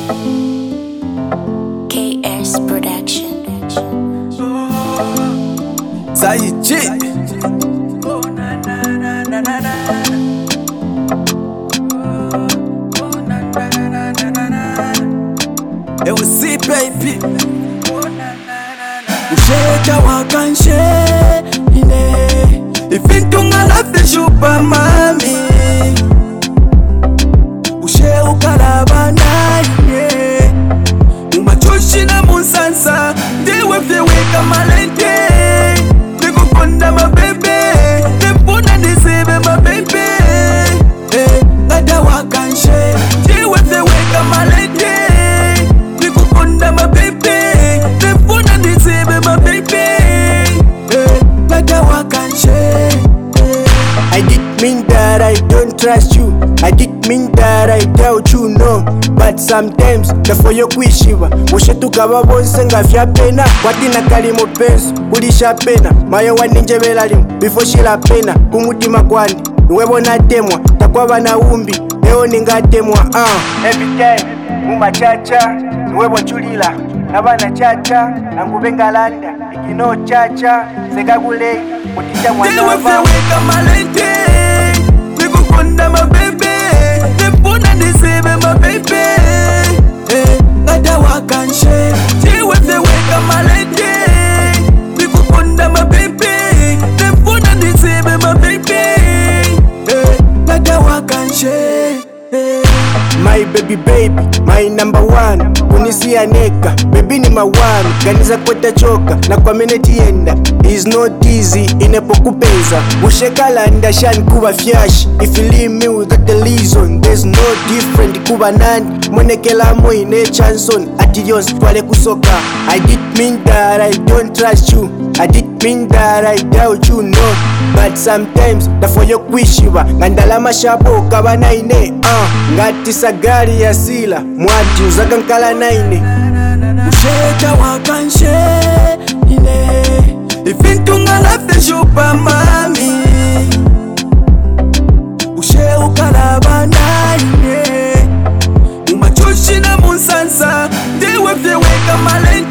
KS Production. Zaiji. It was C baby. Usheta wakanshe ine ifintunga lafe shupa mami ushe ukalaba naye umachoshi na musansa ndiwe fyeweka malente nikukonda mabebe nipuna nisibe mabebe ngada wakanshe ndiwe fyeweka malente nikukonda mabebe nipuna nisibe mabebe ngada wakanshe. I didn't mean that I don't trust you. I didn't mean that I doubt you, no. But sometimes, for your kwishiva ushetukava bonse ngafya pena watina kali mupenso kulisha pena mayo waninjevela limu before shila pena kumutima kwani niwebona temwa takwava na umbi leo ningatemwa every time mumachacha niwebo chulila nabana chacha nanguvengalanda ikino chacha sekagulei mutija mwana weka malente nikukonda mabebe nipuna nisibe mabebe ngada wakanshe weka malente nikukonda mabebe nipuna nisibe mabebe ngada wakanshe. My baby, my number one. Kunisia neka, baby ni mawani. Ganiza kweta choka, na kwa minute yenda. It's not easy, inepokupeza. Usheka landa shan kuwa fyash. If you leave me without the reason, there's no different kuwa nani. Mwenekela mo ine chanson. Ati yons twale kusoka. I didn't mean that I don't trust you. I didn't mean that I doubt you, no. But sometimes, for your kwishiva ngandala mashabo kaba naine ngati sagari ya sila mwati uzaga nkala naine usheta wakanshe ine ifintunga lafe shupa mami ushe ukalaba naine umachoshi na musansa ndiwe fyeweka malente